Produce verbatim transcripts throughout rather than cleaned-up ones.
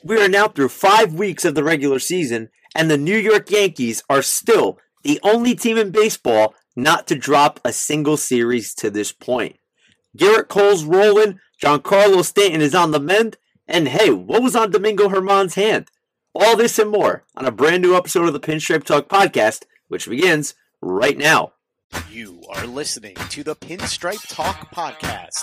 We are now through five weeks of the regular season, and the New York Yankees are still the only team in baseball not to drop a single series to this point. Gerrit Cole's rolling, Giancarlo Stanton is on the mend, and hey, what was on Domingo Germán's hand? All this and more on a brand new episode of the Pinstripe Talk podcast, which begins right now. You are listening to the Pinstripe Talk podcast.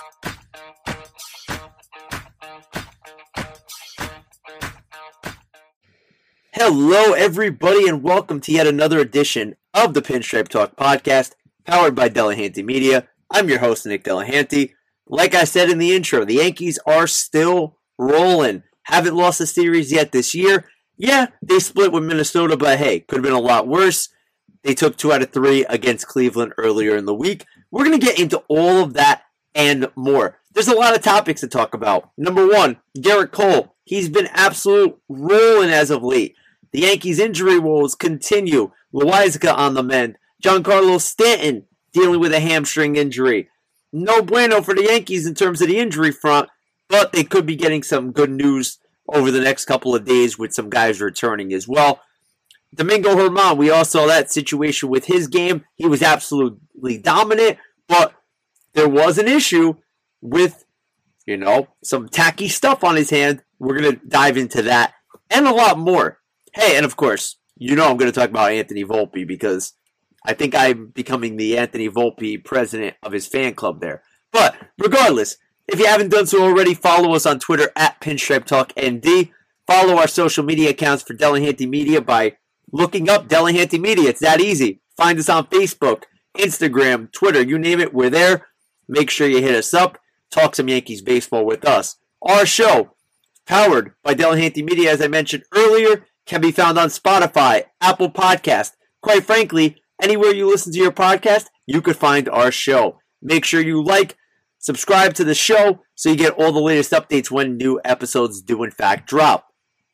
Hello, everybody, and welcome to yet another edition of the Pinstripe Talk podcast, powered by Delahanty Media. I'm your host, Nick Delahanty. Like I said in the intro, the Yankees are still rolling. Haven't lost a series yet this year. Yeah, they split with Minnesota, but hey, could have been a lot worse. They took two out of three against Cleveland earlier in the week. We're going to get into all of that and more. There's a lot of topics to talk about. Number one, Gerrit Cole. He's been absolute rolling as of late. The Yankees' injury woes continue. Loaisiga on the mend. Giancarlo Stanton dealing with a hamstring injury. No bueno for the Yankees in terms of the injury front, but they could be getting some good news over the next couple of days with some guys returning as well. Domingo Germán, we all saw that situation with his game. He was absolutely dominant, but there was an issue with, you know, some tacky stuff on his hand. We're going to dive into that and a lot more. Hey, and of course, you know I'm going to talk about Anthony Volpe because I think I'm becoming the Anthony Volpe president of his fan club there. But regardless, if you haven't done so already, follow us on Twitter at Pinstripe Talk N D. Follow our social media accounts for Delahanty Media by looking up Delahanty Media. It's that easy. Find us on Facebook, Instagram, Twitter, you name it, we're there. Make sure you hit us up. Talk some Yankees baseball with us. Our show, powered by Delahanty Media, as I mentioned earlier, can be found on Spotify, Apple Podcast. Quite frankly, anywhere you listen to your podcast, you could find our show. Make sure you like, subscribe to the show so you get all the latest updates when new episodes do in fact drop.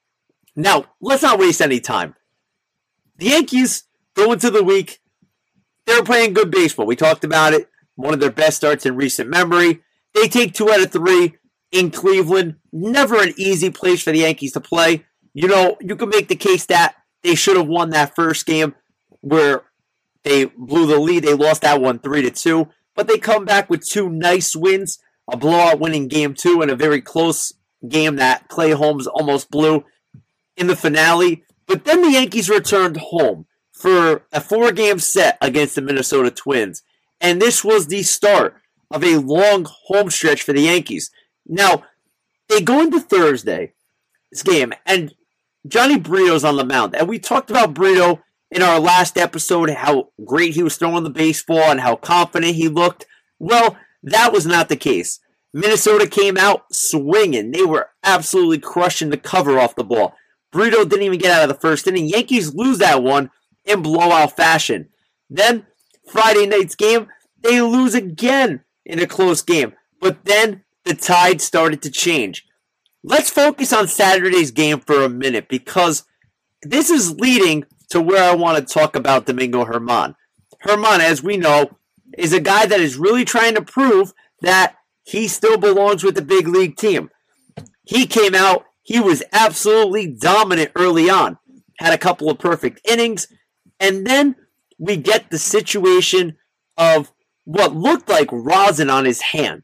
Now, let's not waste any time. The Yankees go into the week, they're playing good baseball. We talked about it. One of their best starts in recent memory. They take two out of three in Cleveland. Never an easy place for the Yankees to play. You know, you can make the case that they should have won that first game where they blew the lead. They lost that one three to two. But they come back with two nice wins. A blowout win in game two and a very close game that Clay Holmes almost blew in the finale. But then the Yankees returned home for a four-game set against the Minnesota Twins. And this was the start of a long home stretch for the Yankees. Now, they go into Thursday, this game, and Johnny Brito's on the mound. And we talked about Brito in our last episode, how great he was throwing the baseball and how confident he looked. Well, that was not the case. Minnesota came out swinging. They were absolutely crushing the cover off the ball. Brito didn't even get out of the first inning. Yankees lose that one in blowout fashion. Then, Friday night's game, they lose again in a close game. But then, the tide started to change. Let's focus on Saturday's game for a minute because this is leading to where I want to talk about Domingo Germán. Germán, as we know, is a guy that is really trying to prove that he still belongs with the big league team. He came out, he was absolutely dominant early on, had a couple of perfect innings, and then we get the situation of what looked like rosin on his hand.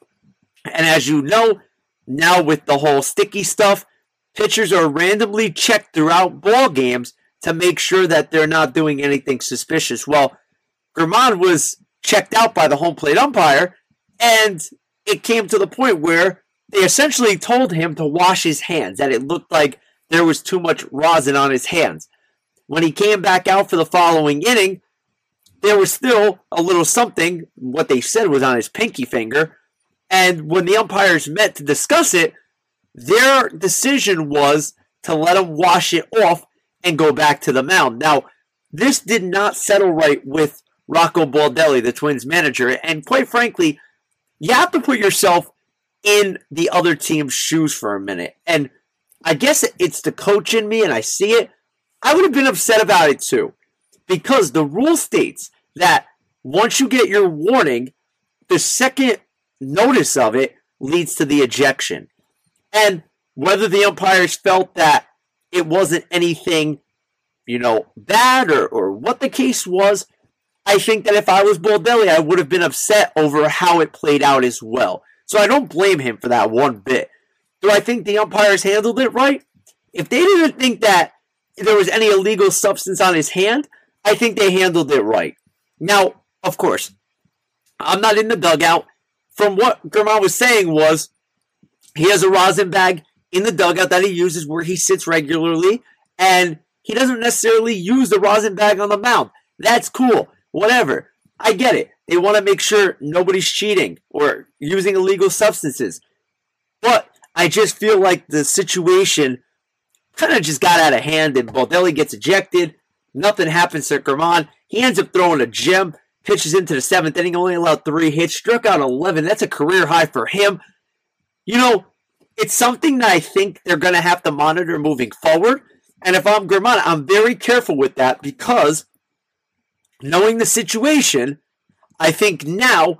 And as you know, now with the whole sticky stuff, pitchers are randomly checked throughout ball games to make sure that they're not doing anything suspicious. Well, Germán was checked out by the home plate umpire, and it came to the point where they essentially told him to wash his hands, that it looked like there was too much rosin on his hands. When he came back out for the following inning, there was still a little something, what they said was on his pinky finger, and when the umpires met to discuss it, their decision was to let him wash it off and go back to the mound. Now, this did not settle right with Rocco Baldelli, the Twins manager, and quite frankly, you have to put yourself in the other team's shoes for a minute. And I guess it's the coach in me, and I see it. I would have been upset about it too, because the rule states that once you get your warning, the second notice of it leads to the ejection. And whether the umpires felt that it wasn't anything, you know, bad or, or what the case was, I think that if I was Baldelli, I would have been upset over how it played out as well. So I don't blame him for that one bit. Do I think the umpires handled it right? If they didn't think that there was any illegal substance on his hand, I think they handled it right. Now, of course, I'm not in the dugout. From what Germán was saying was, he has a rosin bag in the dugout that he uses where he sits regularly, and he doesn't necessarily use the rosin bag on the mound. That's cool. Whatever. I get it. They want to make sure nobody's cheating or using illegal substances. But I just feel like the situation kind of just got out of hand, and Baldelli gets ejected. Nothing happens to Germán. He ends up throwing a gem, pitches into the seventh inning, only allowed three hits, struck out eleven. That's a career high for him. You know, it's something that I think they're going to have to monitor moving forward. And if I'm Germán, I'm very careful with that because knowing the situation, I think now,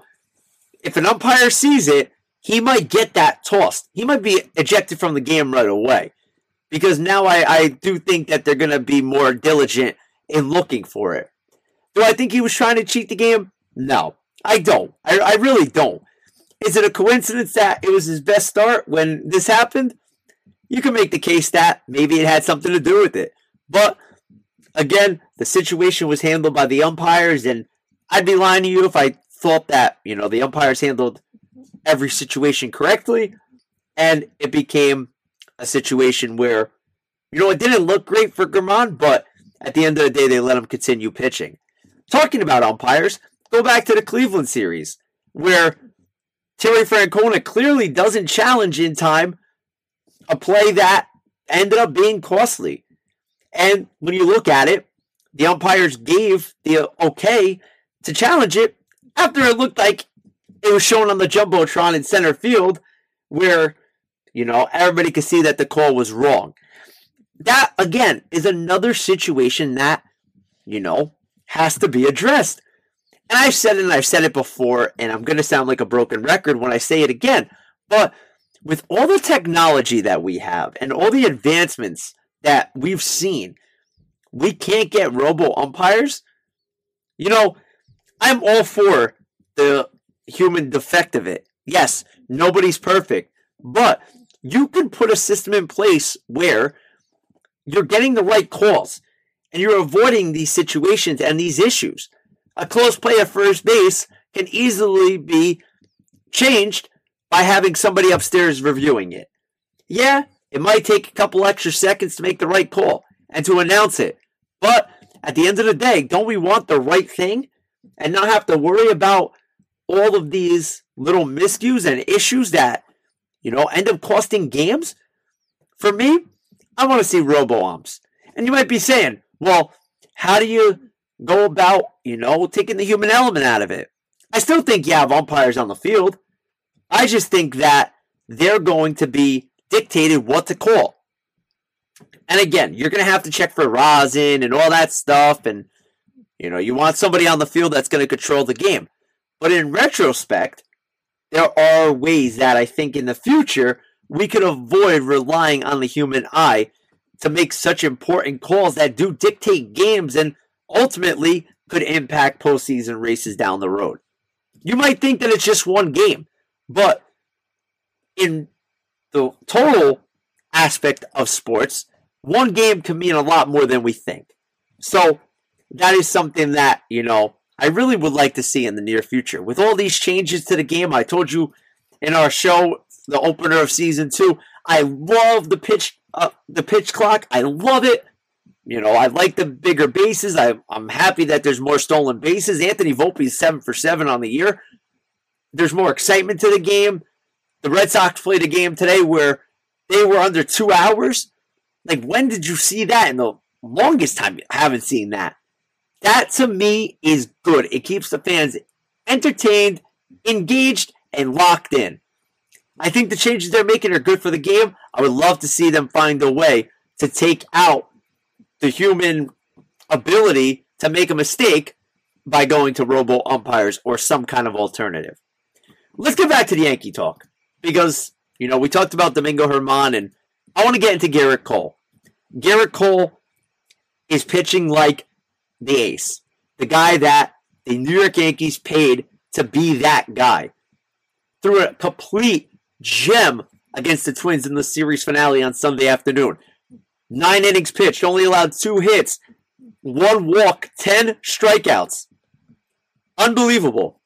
if an umpire sees it, he might get that tossed. He might be ejected from the game right away. Because now I, I do think that they're going to be more diligent in looking for it. Do I think he was trying to cheat the game? No, I don't. I, I really don't. Is it a coincidence that it was his best start when this happened? You can make the case that maybe it had something to do with it. But, again, the situation was handled by the umpires, and I'd be lying to you if I thought that, you know, the umpires handled every situation correctly, and it became a situation where, you know, it didn't look great for Germán, but at the end of the day, they let him continue pitching. Talking about umpires, go back to the Cleveland series, where Terry Francona clearly doesn't challenge in time a play that ended up being costly. And when you look at it, the umpires gave the okay to challenge it after it looked like it was shown on the Jumbotron in center field, where, you know, everybody could see that the call was wrong. That, again, is another situation that, you know, has to be addressed. And I've said it and I've said it before, and I'm going to sound like a broken record when I say it again. But with all the technology that we have and all the advancements that we've seen, we can't get robo-umpires. You know, I'm all for the human defect of it. Yes, nobody's perfect. But you can put a system in place where you're getting the right calls and you're avoiding these situations and these issues. A close play at first base can easily be changed by having somebody upstairs reviewing it. Yeah, it might take a couple extra seconds to make the right call and to announce it. But at the end of the day, don't we want the right thing and not have to worry about all of these little miscues and issues that, you know, end up costing games? For me, I want to see robo-umps. And you might be saying, well, how do you go about, you know, taking the human element out of it? I still think you have umpires on the field. I just think that they're going to be dictated what to call. And again, you're going to have to check for rosin and all that stuff. And, you know, you want somebody on the field that's going to control the game. But in retrospect, there are ways that I think in the future we could avoid relying on the human eye to make such important calls that do dictate games and ultimately could impact postseason races down the road. You might think that it's just one game, but in the total aspect of sports, one game can mean a lot more than we think. So that is something that, you know, I really would like to see in the near future. With all these changes to the game, I told you in our show, the opener of season two, I love the pitch, uh, the pitch clock. I love it. You know, I like the bigger bases. I, I'm happy that there's more stolen bases. Anthony Volpe is seven for seven on the year. There's more excitement to the game. The Red Sox played a game today where they were under two hours. Like, when did you see that? In the longest time, I haven't seen that. That, to me, is good. It keeps the fans entertained, engaged, and locked in. I think the changes they're making are good for the game. I would love to see them find a way to take out the human ability to make a mistake by going to robo umpires or some kind of alternative. Let's get back to the Yankee talk. Because, you know, we talked about Domingo Germán and I want to get into Gerrit Cole. Gerrit Cole is pitching like the ace, the guy that the New York Yankees paid to be that guy. Threw a complete gem against the Twins in the series finale on Sunday afternoon. Nine innings pitched, only allowed two hits, one walk, ten strikeouts. Unbelievable.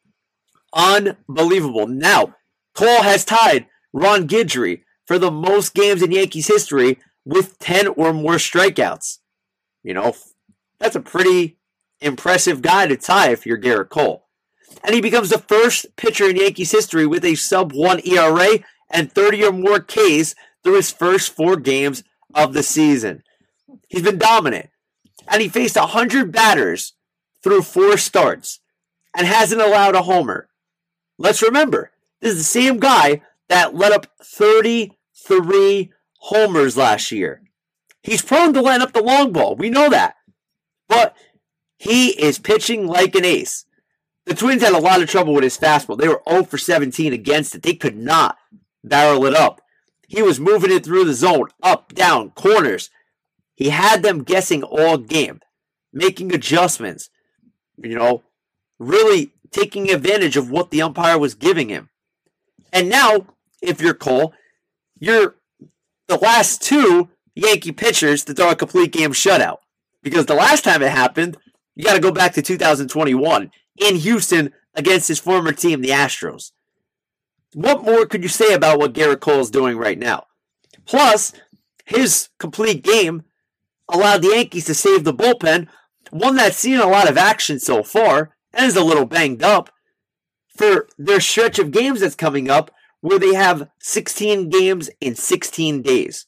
Unbelievable. Now, Cole has tied Ron Guidry for the most games in Yankees history with ten or more strikeouts. You know, that's a pretty impressive guy to tie if you're Gerrit Cole. And he becomes the first pitcher in Yankees history with a sub one E R A and thirty or more Ks through his first four games of the season. He's been dominant. And he faced one hundred batters through four starts and hasn't allowed a homer. Let's remember, this is the same guy that let up thirty-three homers last year. He's prone to letting up the long ball. We know that. But he is pitching like an ace. The Twins had a lot of trouble with his fastball. They were zero for seventeen against it. They could not barrel it up. He was moving it through the zone, up, down, corners. He had them guessing all game, making adjustments, you know, really taking advantage of what the umpire was giving him. And now, if you're Cole, you're the last two Yankee pitchers to throw a complete game shutout. Because the last time it happened, you got to go back to two thousand twenty-one in Houston against his former team, the Astros. What more could you say about what Gerrit Cole is doing right now? Plus, his complete game allowed the Yankees to save the bullpen, one that's seen a lot of action so far and is a little banged up, for their stretch of games that's coming up where they have sixteen games in sixteen days.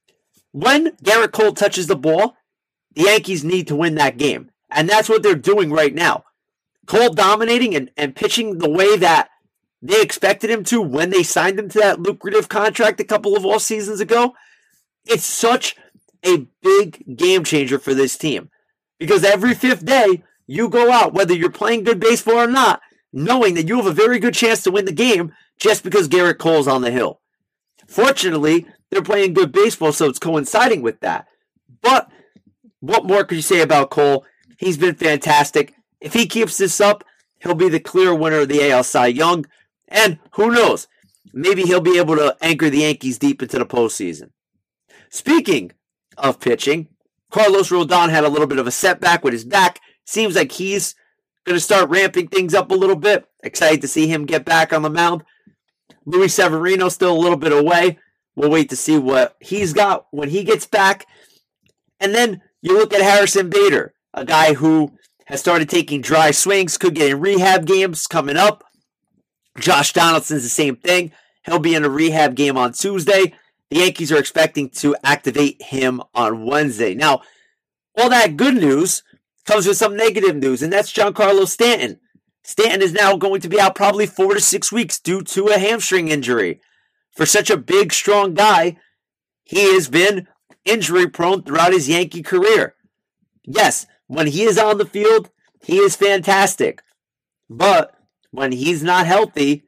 When Gerrit Cole touches the ball, the Yankees need to win that game. And that's what they're doing right now. Cole dominating and, and pitching the way that they expected him to when they signed him to that lucrative contract a couple of off seasons ago. It's such a big game changer for this team. Because every fifth day, you go out, whether you're playing good baseball or not, knowing that you have a very good chance to win the game just because Gerrit Cole's on the hill. Fortunately, they're playing good baseball, so it's coinciding with that. But what more could you say about Cole? He's been fantastic. If he keeps this up, he'll be the clear winner of the A L Cy Young. And who knows, maybe he'll be able to anchor the Yankees deep into the postseason. Speaking of pitching, Carlos Rodon had a little bit of a setback with his back. Seems like he's going to start ramping things up a little bit. Excited to see him get back on the mound. Luis Severino still a little bit away. We'll wait to see what he's got when he gets back. And then you look at Harrison Bader, a guy who has started taking dry swings, could get in rehab games coming up. Josh Donaldson's the same thing. He'll be in a rehab game on Tuesday. The Yankees are expecting to activate him on Wednesday. Now, all that good news comes with some negative news, and that's Giancarlo Stanton. Stanton is now going to be out probably four to six weeks due to a hamstring injury. For such a big, strong guy, he has been injury-prone throughout his Yankee career. Yes, when he is on the field, he is fantastic. But when he's not healthy,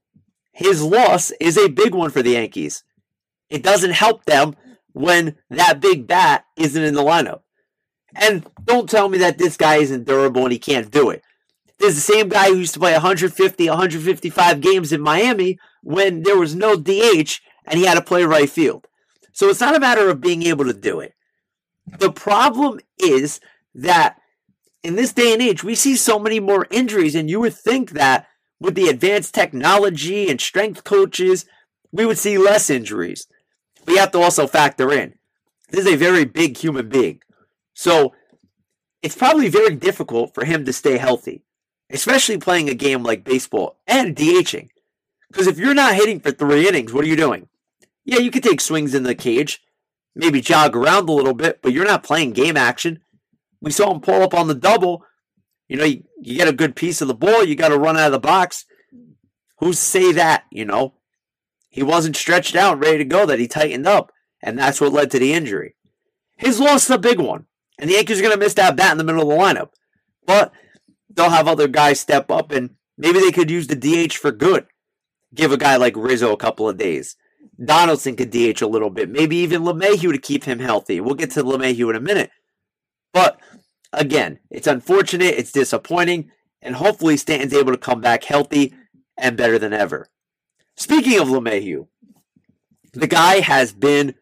his loss is a big one for the Yankees. It doesn't help them when that big bat isn't in the lineup. And don't tell me that this guy isn't durable and he can't do it. There's the same guy who used to play one fifty, one fifty-five games in Miami when there was no D H and he had to play right field. So it's not a matter of being able to do it. The problem is that in this day and age, we see so many more injuries, and you would think that with the advanced technology and strength coaches, we would see less injuries. But you have to also factor in, this is a very big human being. So it's probably very difficult for him to stay healthy, especially playing a game like baseball and DHing. Because if you're not hitting for three innings, what are you doing? Yeah, you could take swings in the cage, maybe jog around a little bit, but you're not playing game action. We saw him pull up on the double. You know, you, you get a good piece of the ball, you got to run out of the box. Who's to say that, you know? He wasn't stretched out and ready to go, that he tightened up, and that's what led to the injury. His loss is a big one, and the Yankees are going to miss that bat in the middle of the lineup. But they'll have other guys step up, and maybe they could use the D H for good. Give a guy like Rizzo a couple of days. Donaldson could D H a little bit. Maybe even LeMahieu to keep him healthy. We'll get to LeMahieu in a minute. But, again, it's unfortunate. It's disappointing. And hopefully Stanton's able to come back healthy and better than ever. Speaking of LeMahieu, the guy has been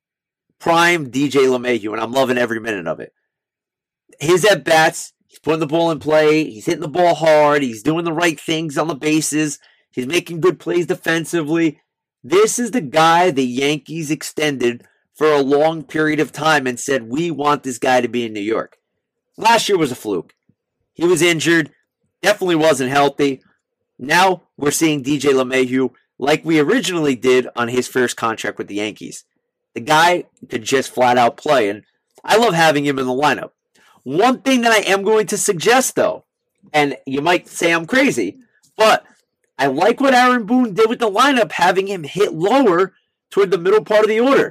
prime D J LeMahieu, and I'm loving every minute of it. His at-bats, he's putting the ball in play. He's hitting the ball hard. He's doing the right things on the bases. He's making good plays defensively. This is the guy the Yankees extended for a long period of time and said, we want this guy to be in New York. Last year was a fluke. He was injured, definitely wasn't healthy. Now we're seeing D J LeMahieu like we originally did on his first contract with the Yankees. The guy could just flat out play, and I love having him in the lineup. One thing that I am going to suggest, though, and you might say I'm crazy, but I like what Aaron Boone did with the lineup, having him hit lower toward the middle part of the order.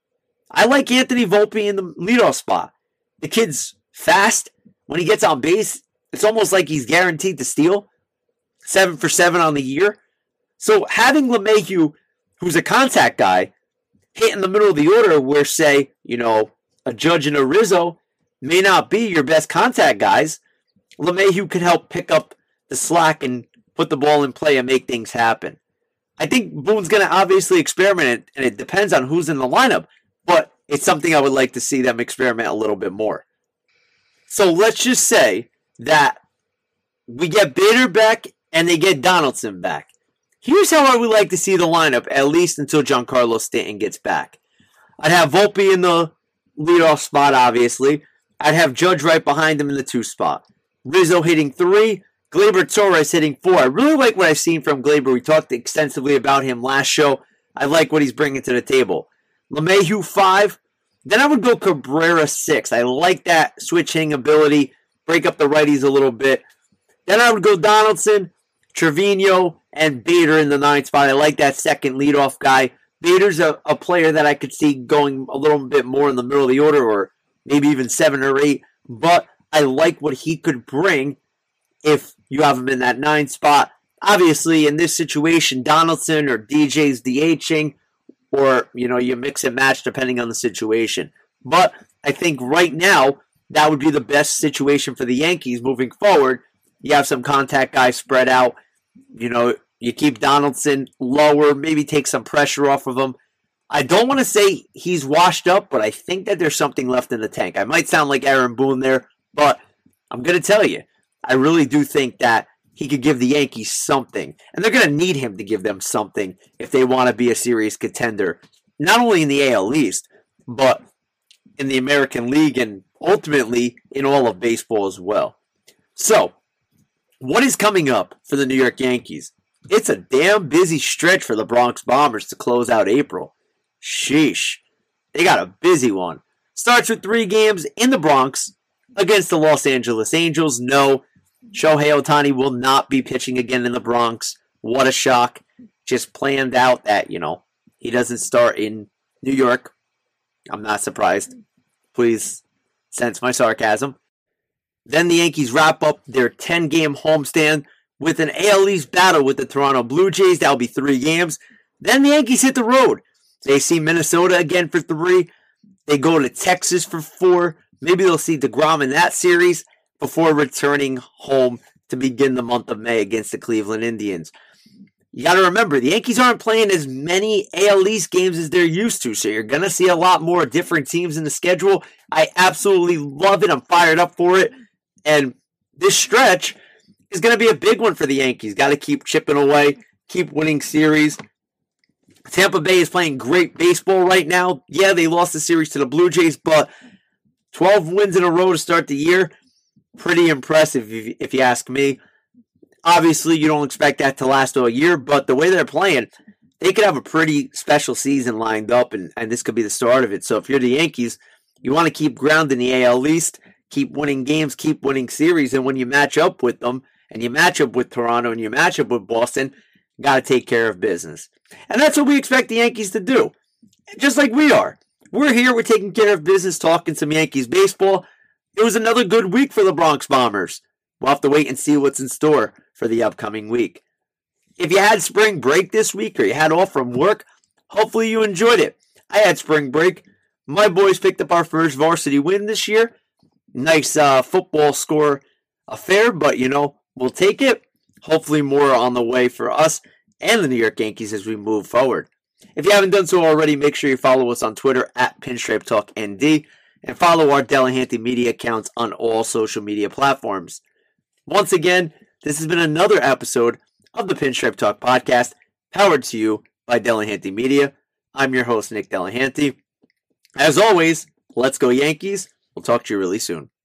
I like Anthony Volpe in the leadoff spot. The kid's fast. When he gets on base, it's almost like he's guaranteed to steal. Seven for seven on the year. So having LeMahieu, who's a contact guy, hit in the middle of the order where, say, you know, a Judge and a Rizzo may not be your best contact guys, LeMahieu could help pick up the slack and put the ball in play and make things happen. I think Boone's going to obviously experiment, and it depends on who's in the lineup, but it's something I would like to see them experiment a little bit more. So let's just say that we get Bader back and they get Donaldson back. Here's how I would like to see the lineup, at least until Giancarlo Stanton gets back. I'd have Volpe in the leadoff spot, obviously. I'd have Judge right behind him in the two spot. Rizzo hitting three. Gleyber Torres hitting four. I really like what I've seen from Gleyber. We talked extensively about him last show. I like what he's bringing to the table. LeMahieu five. Then I would go Cabrera six. I like that switch hitting ability. Break up the righties a little bit. Then I would go Donaldson, Trevino, and Bader in the ninth spot. I like that second leadoff guy. Bader's a, a player that I could see going a little bit more in the middle of the order, or maybe even seven or eight. But I like what he could bring if you have him in that nine spot. Obviously, in this situation, Donaldson or D J's DHing, or, you know, you mix and match depending on the situation. But I think right now, that would be the best situation for the Yankees moving forward. You have some contact guys spread out. You know, you keep Donaldson lower, maybe take some pressure off of him. I don't want to say he's washed up, but I think that there's something left in the tank. I might sound like Aaron Boone there, but I'm going to tell you, I really do think that he could give the Yankees something. And they're going to need him to give them something if they want to be a serious contender. Not only in the A L East, but in the American League and ultimately in all of baseball as well. So, what is coming up for the New York Yankees? It's a damn busy stretch for the Bronx Bombers to close out April. Sheesh. They got a busy one. Starts with three games in the Bronx against the Los Angeles Angels. No, Shohei Ohtani will not be pitching again in the Bronx. What a shock. Just planned out that, you know, he doesn't start in New York. I'm not surprised. Please sense my sarcasm. Then the Yankees wrap up their ten-game homestand with an A L East battle with the Toronto Blue Jays. That'll be three games. Then the Yankees hit the road. They see Minnesota again for three. They go to Texas for four. Maybe they'll see DeGrom in that series before returning home to begin the month of May against the Cleveland Indians. You got to remember, the Yankees aren't playing as many A L East games as they're used to, so you're going to see a lot more different teams in the schedule. I absolutely love it. I'm fired up for it. And this stretch is going to be a big one for the Yankees. Got to keep chipping away, keep winning series. Tampa Bay is playing great baseball right now. Yeah, they lost the series to the Blue Jays, but twelve wins in a row to start the year. Pretty impressive, if, if you ask me. Obviously, you don't expect that to last all year, but the way they're playing, they could have a pretty special season lined up, and, and this could be the start of it. So if you're the Yankees, you want to keep ground in the A L East, keep winning games, keep winning series, and when you match up with them, and you match up with Toronto, and you match up with Boston, you got to take care of business. And that's what we expect the Yankees to do, just like we are. We're here, we're taking care of business, talking some Yankees baseball. It was another good week for the Bronx Bombers. We'll have to wait and see what's in store for the upcoming week. If you had spring break this week or you had off from work, Hopefully you enjoyed it. I had spring break. My boys picked up our first varsity win this year. Nice uh, football score affair, but you know, we'll take it. Hopefully more on the way for us and the New York Yankees as we move forward. If you haven't done so already, make sure you follow us on Twitter at Pinstripe Talk N D and follow our Delahanty media accounts on all social media platforms. Once again, this has been another episode of the Pinstripe Talk podcast, powered to you by Delahanty Media. I'm your host, Nick Delahanty. As always, let's go Yankees. We'll talk to you really soon.